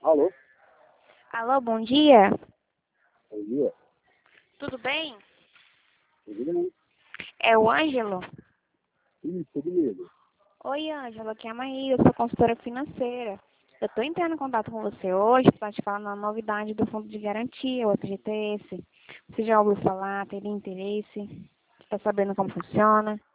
Alô? Alô, bom dia. Bom dia. Tudo bem? Tudo bem? É o Ângelo? Isso, tudo mesmo. Oi, Ângelo, aqui é a Maria, eu sou consultora financeira. Eu estou entrando em contato com você hoje para te falar uma novidade do Fundo de Garantia, o FGTS. Você já ouviu falar, teria interesse? Está sabendo como funciona?